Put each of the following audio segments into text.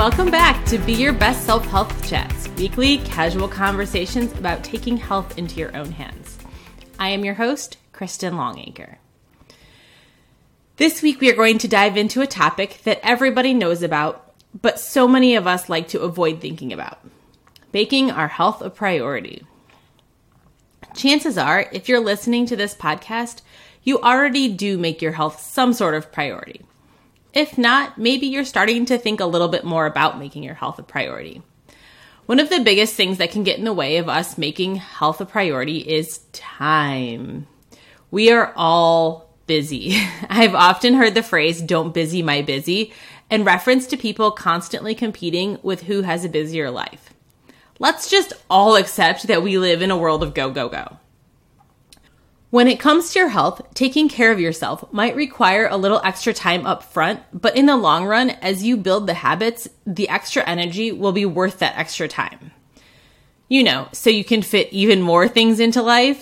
Welcome back to Be Your Best Self-Health Chats, weekly casual conversations about taking health into your own hands. I am your host, Kristen Longacre. This week we are going to dive into a topic that everybody knows about, but so many of us like to avoid thinking about: making our health a priority. Chances are, if you're listening to this podcast, you already do make your health some sort of priority. If not, maybe you're starting to think a little bit more about making your health a priority. One of the biggest things that can get in the way of us making health a priority is time. We are all busy. I've often heard the phrase, "don't busy my busy," in reference to people constantly competing with who has a busier life. Let's just all accept that we live in a world of go, go, go. When it comes to your health, taking care of yourself might require a little extra time up front, but in the long run, as you build the habits, the extra energy will be worth that extra time. So you can fit even more things into life.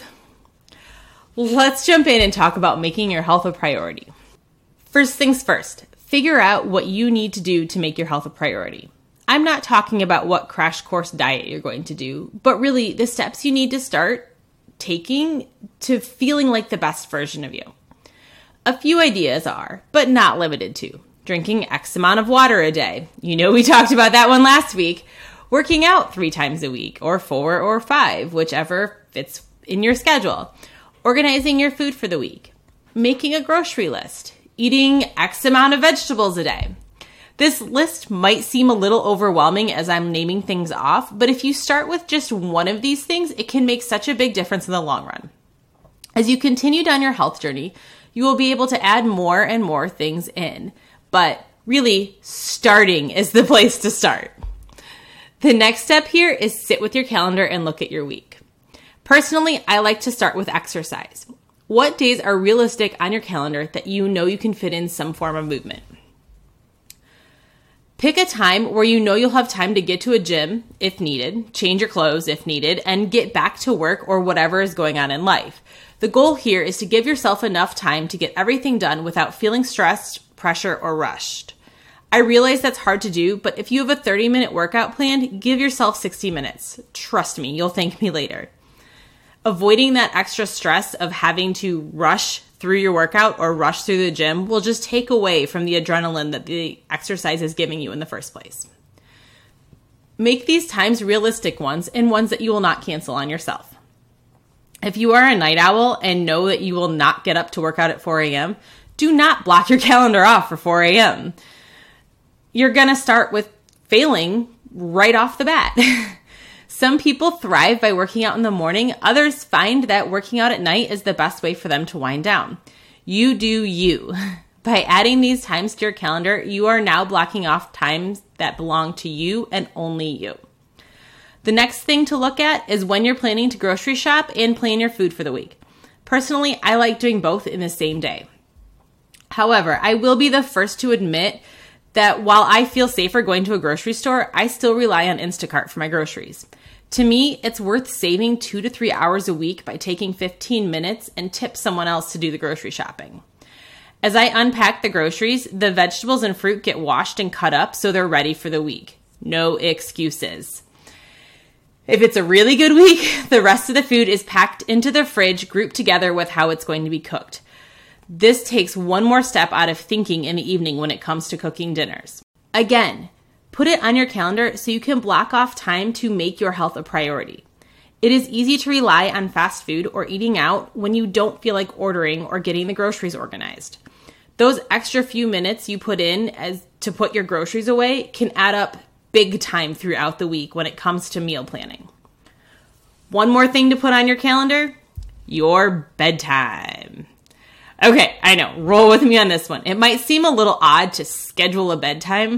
Let's jump in and talk about making your health a priority. First things first, figure out what you need to do to make your health a priority. I'm not talking about what crash course diet you're going to do, but really the steps you need to start taking to feeling like the best version of you. A few ideas are, but not limited to, drinking X amount of water a day. We talked about that one last week. Working out 3 times a week, or 4 or 5, whichever fits in your schedule. Organizing your food for the week. Making a grocery list. Eating X amount of vegetables a day. This list might seem a little overwhelming as I'm naming things off, but if you start with just one of these things, it can make such a big difference in the long run. As you continue down your health journey, you will be able to add more and more things in, but really, starting is the place to start. The next step here is sit with your calendar and look at your week. Personally, I like to start with exercise. What days are realistic on your calendar that you know you can fit in some form of movement? Pick a time where you'll have time to get to a gym if needed, change your clothes if needed, and get back to work or whatever is going on in life. The goal here is to give yourself enough time to get everything done without feeling stressed, pressure, or rushed. I realize that's hard to do, but if you have a 30-minute workout planned, give yourself 60 minutes. Trust me, you'll thank me later. Avoiding that extra stress of having to rush through your workout or rush through the gym will just take away from the adrenaline that the exercise is giving you in the first place. Make these times realistic ones and ones that you will not cancel on yourself. If you are a night owl and know that you will not get up to work out at 4 a.m., do not block your calendar off for 4 a.m. You're going to start with failing right off the bat. Some people thrive by working out in the morning. Others find that working out at night is the best way for them to wind down. You do you. By adding these times to your calendar, you are now blocking off times that belong to you and only you. The next thing to look at is when you're planning to grocery shop and plan your food for the week. Personally, I like doing both in the same day. However, I will be the first to admit that while I feel safer going to a grocery store, I still rely on Instacart for my groceries. To me, it's worth saving 2 to 3 hours a week by taking 15 minutes and tip someone else to do the grocery shopping. As I unpack the groceries, the vegetables and fruit get washed and cut up so they're ready for the week. No excuses. If it's a really good week, the rest of the food is packed into the fridge, grouped together with how it's going to be cooked. This takes one more step out of thinking in the evening when it comes to cooking dinners. Again, put it on your calendar so you can block off time to make your health a priority. It is easy to rely on fast food or eating out when you don't feel like ordering or getting the groceries organized. Those extra few minutes you put in as to put your groceries away can add up big time throughout the week when it comes to meal planning. One more thing to put on your calendar: your bedtime. Okay, I know, roll with me on this one. It might seem a little odd to schedule a bedtime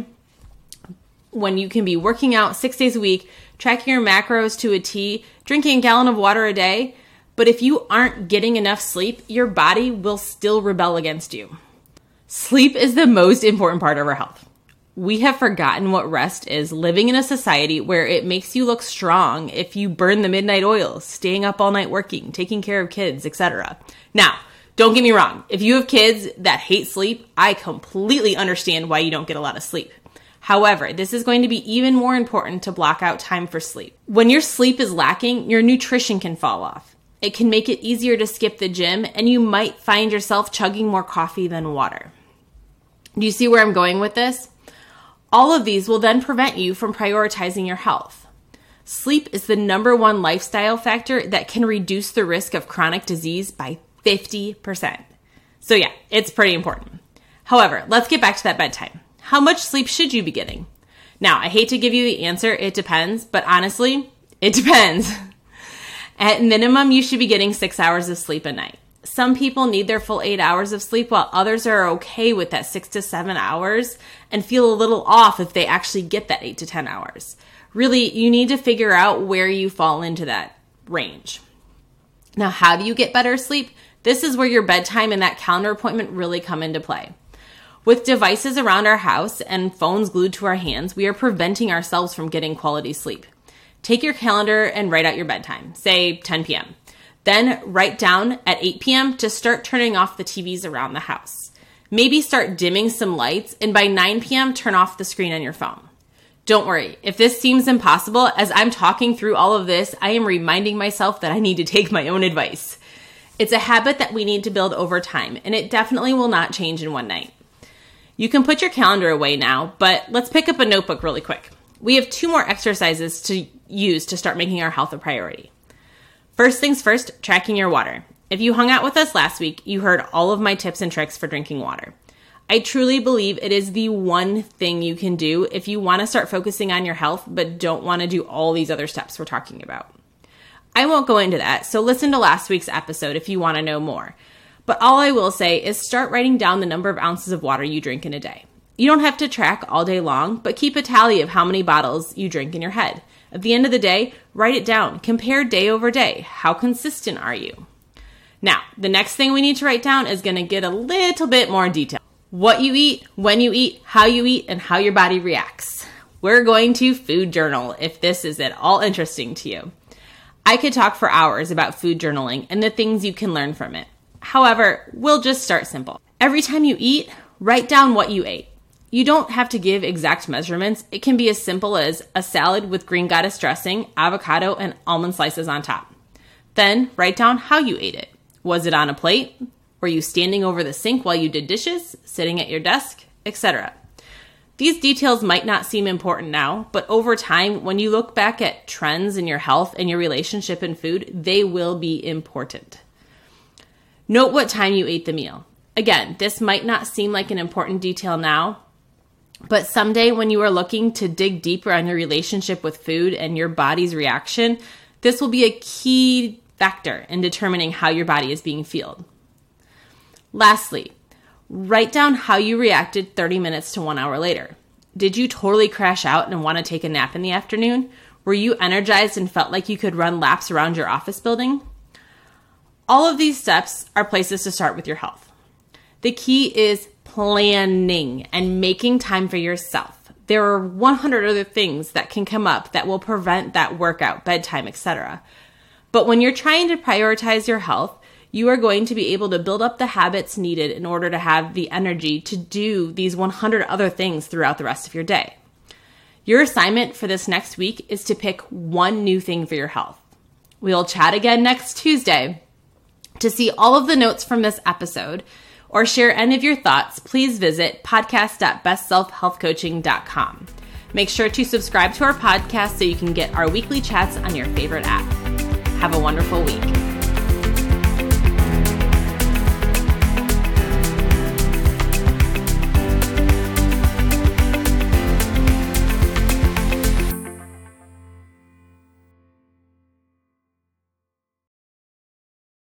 when you can be working out 6 days a week, tracking your macros to a T, drinking a gallon of water a day. But if you aren't getting enough sleep, your body will still rebel against you. Sleep is the most important part of our health. We have forgotten what rest is, living in a society where it makes you look strong if you burn the midnight oil, staying up all night working, taking care of kids, etc. Now, don't get me wrong. If you have kids that hate sleep, I completely understand why you don't get a lot of sleep. However, this is going to be even more important to block out time for sleep. When your sleep is lacking, your nutrition can fall off. It can make it easier to skip the gym, and you might find yourself chugging more coffee than water. Do you see where I'm going with this? All of these will then prevent you from prioritizing your health. Sleep is the number one lifestyle factor that can reduce the risk of chronic disease by 50%. So yeah, it's pretty important. However, let's get back to that bedtime. How much sleep should you be getting? Now, I hate to give you the answer, it depends, but honestly, it depends. At minimum, you should be getting 6 hours of sleep a night. Some people need their full 8 hours of sleep, while others are okay with that 6 to 7 hours and feel a little off if they actually get that 8 to 10 hours. Really, you need to figure out where you fall into that range. Now, how do you get better sleep? This is where your bedtime and that calendar appointment really come into play. With devices around our house and phones glued to our hands, we are preventing ourselves from getting quality sleep. Take your calendar and write out your bedtime, say 10 p.m. Then write down at 8 p.m. to start turning off the TVs around the house. Maybe start dimming some lights, and by 9 p.m. turn off the screen on your phone. Don't worry, if this seems impossible, as I'm talking through all of this, I am reminding myself that I need to take my own advice. It's a habit that we need to build over time, and it definitely will not change in one night. You can put your calendar away now, but let's pick up a notebook really quick. We have 2 more exercises to use to start making our health a priority. First things first, tracking your water. If you hung out with us last week, you heard all of my tips and tricks for drinking water. I truly believe it is the one thing you can do if you want to start focusing on your health, but don't want to do all these other steps we're talking about. I won't go into that, so listen to last week's episode if you want to know more. But all I will say is start writing down the number of ounces of water you drink in a day. You don't have to track all day long, but keep a tally of how many bottles you drink in your head. At the end of the day, write it down. Compare day over day. How consistent are you? Now, the next thing we need to write down is going to get a little bit more detail. What you eat, when you eat, how you eat, and how your body reacts. We're going to food journal if this is at all interesting to you. I could talk for hours about food journaling and the things you can learn from it. However, we'll just start simple. Every time you eat, write down what you ate. You don't have to give exact measurements. It can be as simple as a salad with green goddess dressing, avocado, and almond slices on top. Then write down how you ate it. Was it on a plate? Were you standing over the sink while you did dishes, sitting at your desk, etc.? These details might not seem important now, but over time, when you look back at trends in your health and your relationship in food, they will be important. Note what time you ate the meal. Again, this might not seem like an important detail now, but someday when you are looking to dig deeper on your relationship with food and your body's reaction, this will be a key factor in determining how your body is being fueled. Lastly, write down how you reacted 30 minutes to 1 hour later. Did you totally crash out and want to take a nap in the afternoon? Were you energized and felt like you could run laps around your office building? All of these steps are places to start with your health. The key is planning and making time for yourself. There are 100 other things that can come up that will prevent that workout, bedtime, etc. But when you're trying to prioritize your health, you are going to be able to build up the habits needed in order to have the energy to do these 100 other things throughout the rest of your day. Your assignment for this next week is to pick one new thing for your health. We'll chat again next Tuesday. To see all of the notes from this episode or share any of your thoughts, please visit podcast.bestselfhealthcoaching.com. Make sure to subscribe to our podcast so you can get our weekly chats on your favorite app. Have a wonderful week.